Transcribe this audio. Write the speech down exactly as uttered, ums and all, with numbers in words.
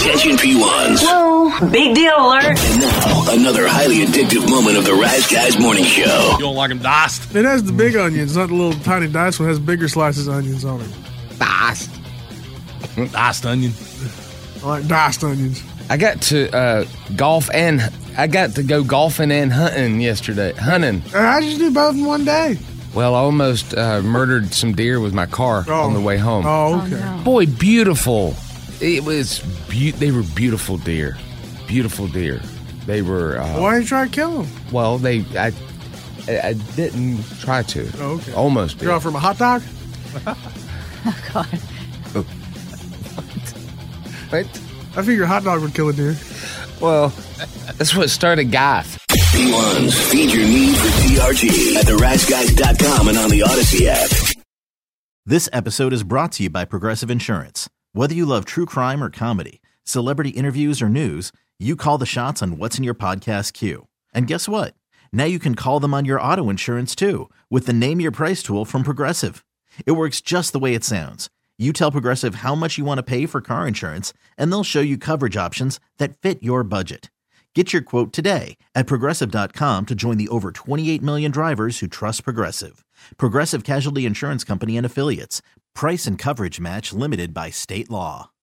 Attention P ones. Whoa, big deal alert. And now, another highly addictive moment of the Rise Guys Morning Show. You don't like them diced? It has the big onions, not the little tiny diced one. It has bigger slices of onions on it. Diced. Diced onion. I like diced onions. I got to uh, golf and I got to go golfing and hunting yesterday. Hunting. I just do both in one day. Well, I almost uh, murdered some deer with my car Oh. on the way home. Oh, okay. Oh, no. Boy, beautiful. It was be- they were beautiful deer. Beautiful deer. They were uh, Why did you try to kill them? well, they I, I I didn't try to. Oh, okay. Almost did. You're off from a hot dog? Oh, God. What? I figure a hot dog would kill a deer. Well, that's what started Goth. P ones, feed your need for T R T at the rise guys dot com and on the Odyssey app. This episode is brought to you by Progressive Insurance. Whether you love true crime or comedy, celebrity interviews or news, you call the shots on what's in your podcast queue. And guess what? Now you can call them on your auto insurance too with the Name Your Price tool from Progressive. It works just the way it sounds. You tell Progressive how much you want to pay for car insurance, and they'll show you coverage options that fit your budget. Get your quote today at Progressive dot com to join the over twenty-eight million drivers who trust Progressive. Progressive Casualty Insurance Company and Affiliates. Price and coverage match limited by state law.